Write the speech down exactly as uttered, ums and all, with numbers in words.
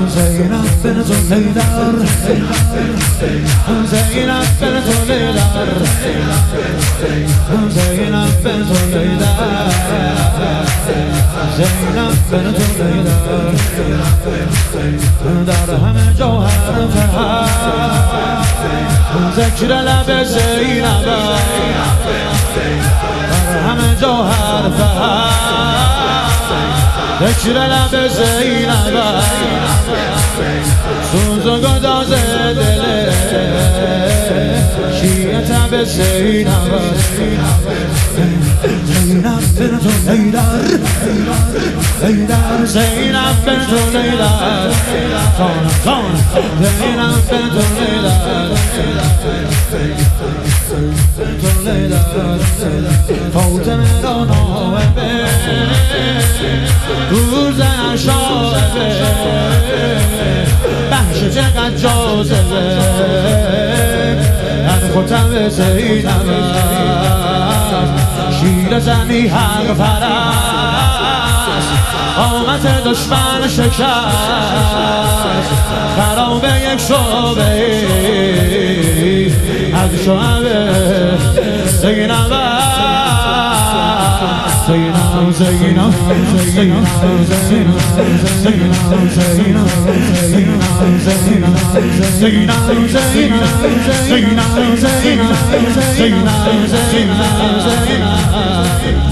Zeynep bint Leydar Zeynep bint Leydar Zeynep bint Leydar Zeynep bint Leydar در همه جوهر فهد ذکر لب زینب در همه جوهر فهد ذکر لب زینب سوز و گداز دل شیعه تب زینب Zeynep bint Leydar Leydar Zeynep bint Leydar Sonra sonra Zeynep bint Leydar bint Leydar Fawteme رو نوبه روز شاهبه بخش چقدر جاذبه هر خطب زینب شیر زنی حق پرست قامت دشمن شکست خراب یک شعبه از شعبه زینب Zeynep Zeynep Zeynep Zeynep Zeynep Zeynep Zeynep Zeynep Zeynep Zeynep Zeynep